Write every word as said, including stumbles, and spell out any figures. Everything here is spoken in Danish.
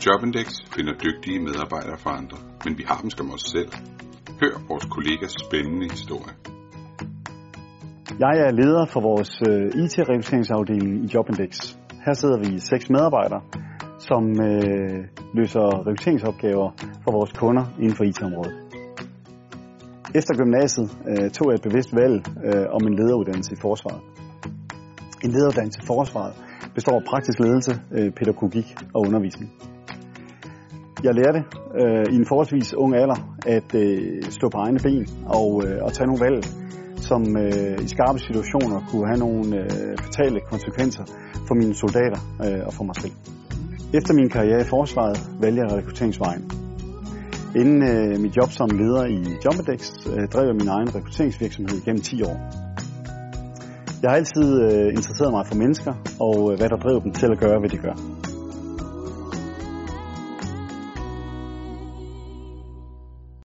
Jobindex finder dygtige medarbejdere for andre, men vi har dem skam os selv. Hør vores kollegas spændende historie. Jeg er leder for vores I T-rekrutteringsafdeling i Jobindex. Her sidder vi seks medarbejdere, som øh, løser rekrutteringsopgaver for vores kunder inden for I T-området. Efter gymnasiet øh, tog jeg et bevidst valg øh, om en lederuddannelse i forsvaret. En lederuddannelse i forsvaret består af praktisk ledelse, øh, pædagogik og undervisning. Jeg lærte øh, i en forholdsvis ung alder at øh, stå på egne ben og, øh, og tage nogle valg, som øh, i skarpe situationer kunne have nogle øh, fatale konsekvenser for mine soldater øh, og for mig selv. Efter min karriere i forsvaret valgte jeg rekrutteringsvejen. Inden øh, mit job som leder i Jobindex øh, drev jeg min egen rekrutteringsvirksomhed gennem ti år. Jeg har altid øh, interesseret mig for mennesker og øh, hvad der drev dem til at gøre, hvad de gør.